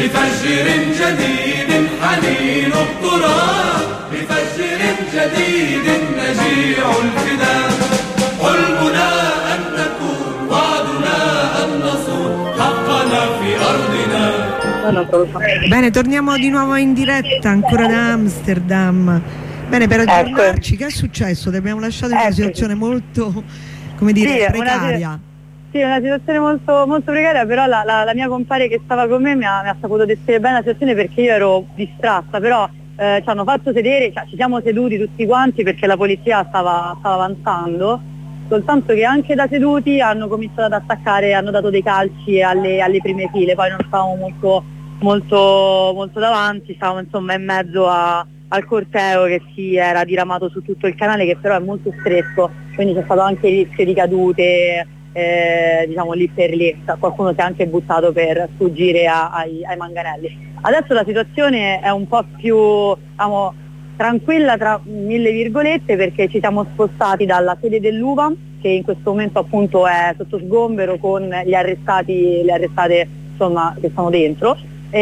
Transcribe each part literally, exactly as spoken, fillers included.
بفجر جديد حنين التراب بفجر جديد نجيع الفداء حلمنا أن نكون وعدنا أن نصون حقنا في أرضنا. Bene, torniamo di nuovo in diretta ancora da Amsterdam. Bene, per aggiornarci, che è successo? Ti abbiamo lasciato in una ecco. situazione molto, come dire, sì, precaria. Una, sì, una situazione molto, molto precaria, però la, la, la mia compare che stava con me mi ha, mi ha saputo descrivere bene la situazione perché io ero distratta, però eh, ci hanno fatto sedere, cioè, ci siamo seduti tutti quanti perché la polizia stava, stava avanzando, soltanto che anche da seduti hanno cominciato ad attaccare, hanno dato dei calci alle, alle prime file, poi non stavamo molto, molto, molto davanti, stavamo insomma in mezzo a al corteo che si era diramato su tutto il canale, che però è molto stretto, quindi c'è stato anche il rischio di cadute, eh, diciamo lì per lì, qualcuno si è anche buttato per sfuggire a, ai, ai manganelli. Adesso la situazione è un po' più, diciamo, tranquilla tra mille virgolette, perché ci siamo spostati dalla sede dell'U V A, che in questo momento appunto è sotto sgombero con gli arrestati, le arrestate insomma che sono dentro,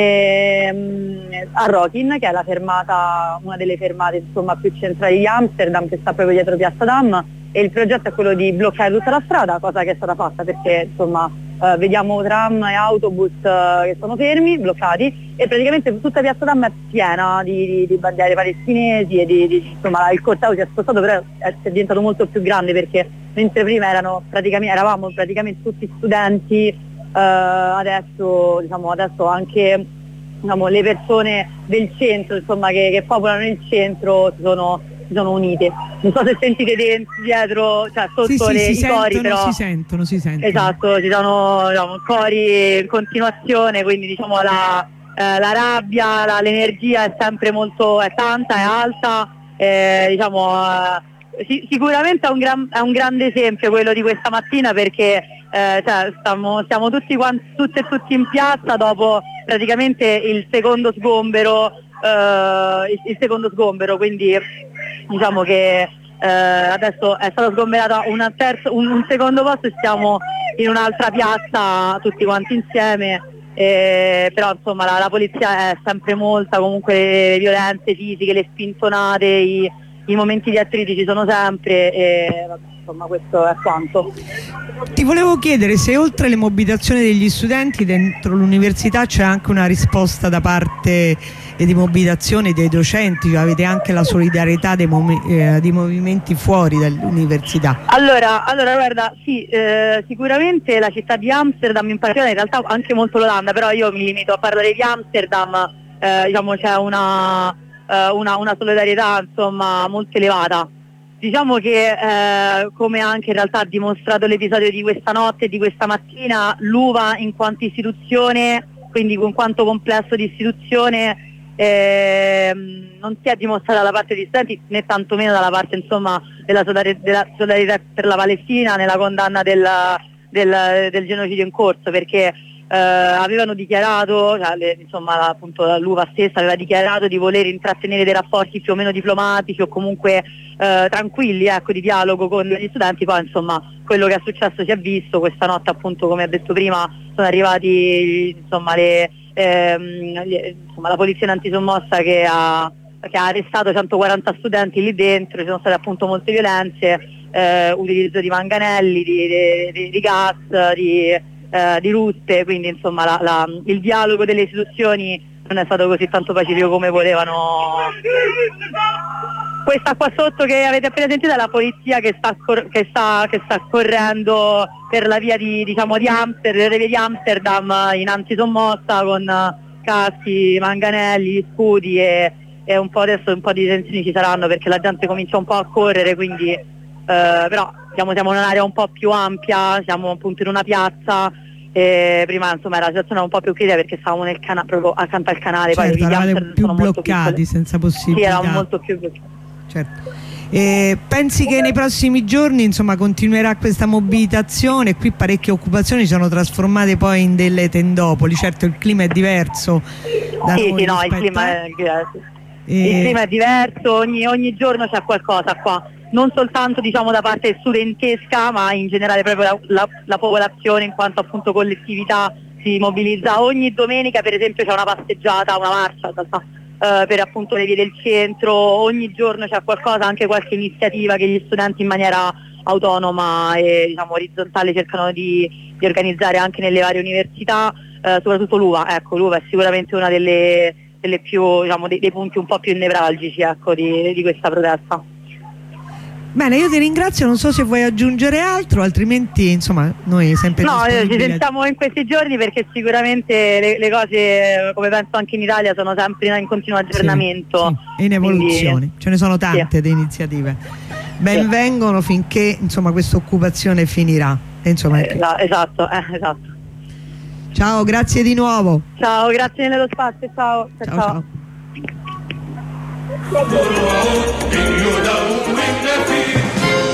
e, a Rokin, che è la fermata, una delle fermate insomma più centrali di Amsterdam, che sta proprio dietro Piazza Dam, e il progetto è quello di bloccare tutta la strada, cosa che è stata fatta perché insomma eh, vediamo tram e autobus eh, che sono fermi, bloccati, e praticamente tutta Piazza Dam è piena di, di, di bandiere palestinesi e di, di, insomma il corteo si è spostato, però è, è diventato molto più grande, perché mentre prima erano praticamente, eravamo praticamente tutti studenti, Uh, adesso, diciamo, adesso anche diciamo, le persone del centro, insomma, che, che popolano il centro si sono, si sono unite. Non so se sentite dentro, dietro, cioè sotto sì, sì, le, si i sentono, cori, però si sentono, si sentono. Esatto, ci sono diciamo, cori in continuazione, quindi diciamo la, eh, la rabbia, la, l'energia è sempre molto, è tanta, è alta, eh, diciamo, eh, si, sicuramente è un, gran, è un grande esempio quello di questa mattina, perché Eh, cioè, stiamo, siamo tutti quanti, tutte e tutti in piazza dopo praticamente il secondo sgombero, eh, il, il secondo sgombero, quindi diciamo che eh, adesso è stato sgomberato una terzo, un, un secondo posto e siamo in un'altra piazza tutti quanti insieme, eh, però insomma la, la polizia è sempre molta, comunque le violenze fisiche, le spintonate, i, i momenti di attriti ci sono sempre, e vabbè, insomma questo è quanto. Ti volevo chiedere se oltre alle mobilitazioni degli studenti dentro l'università c'è anche una risposta da parte eh, di mobilitazioni dei docenti, cioè avete anche la solidarietà dei, eh, dei movimenti fuori dall'università. Allora, allora guarda, sì, eh, sicuramente la città di Amsterdam in particolare, in realtà anche molto l'Olanda, però io mi limito a parlare di Amsterdam, eh, diciamo c'è una, eh, una, una solidarietà insomma molto elevata. Diciamo che eh, come anche in realtà ha dimostrato l'episodio di questa notte e di questa mattina, l'U V A in quanto istituzione, quindi in quanto complesso di istituzione, eh, non si è dimostrata dalla parte degli studenti, né tantomeno dalla parte insomma della solidarietà per la Palestina, nella condanna del, del, del genocidio in corso, perché eh, avevano dichiarato, cioè, le, insomma appunto l'U V A stessa aveva dichiarato di voler intrattenere dei rapporti più o meno diplomatici o comunque Eh, tranquilli, ecco, di dialogo con gli studenti. Poi insomma quello che è successo si è visto questa notte, appunto come ho detto prima sono arrivati insomma, le, ehm, le, insomma la polizia antisommossa che ha, che ha arrestato centoquaranta studenti lì dentro, ci sono state appunto molte violenze, eh, utilizzo di manganelli, di, di, di, di gas, di, eh, di rutte, quindi insomma la, la, il dialogo delle istituzioni non è stato così tanto pacifico come volevano. Questa qua sotto che avete appena sentito è la polizia che sta, che sta, che sta correndo per la via di, diciamo, di Amsterdam, le vie di Amsterdam in antisommossa con caschi, manganelli, scudi, e, e un po' adesso un po' di tensioni ci saranno perché la gente comincia un po' a correre, quindi eh, però diciamo, siamo in un'area un po' più ampia, siamo appunto in una piazza. E prima insomma la situazione era un po' più critica perché stavamo nel cana- proprio accanto al canale, certo, poi eravate più bloccati, senza possibilità. Sì, eravamo molto più bloccati. Certo. E pensi che nei prossimi giorni insomma continuerà questa mobilitazione? Qui parecchie occupazioni si sono trasformate poi in delle tendopoli, certo il clima è diverso da sì, noi sì, no, il rispetto clima a... è diverso. E... Il clima è diverso, ogni, ogni giorno c'è qualcosa qua, non soltanto diciamo da parte studentesca, ma in generale proprio la, la, la popolazione in quanto appunto collettività si mobilizza ogni domenica, per esempio c'è una passeggiata, una marcia in realtà, eh, per appunto le vie del centro, ogni giorno c'è qualcosa, anche qualche iniziativa che gli studenti in maniera autonoma e diciamo orizzontale cercano di, di organizzare anche nelle varie università, eh, soprattutto l'U V A. Ecco, l'U V A è sicuramente una delle, delle più, diciamo, dei, dei punti un po' più nevralgici, ecco, di, di questa protesta. Bene, io ti ringrazio, non so se vuoi aggiungere altro, altrimenti insomma noi sempre no, ci disponibili. sentiamo in questi giorni perché sicuramente le, le cose, come penso anche in Italia, sono sempre in continuo aggiornamento. Sì, sì, in evoluzione, quindi, ce ne sono tante sì. di iniziative. Ben vengano finché insomma questa occupazione finirà. E, insomma, eh, esatto, eh, esatto. Ciao, grazie di nuovo. Ciao, grazie mille dello spazio, ciao. Ciao, ciao. ciao. إن يدون في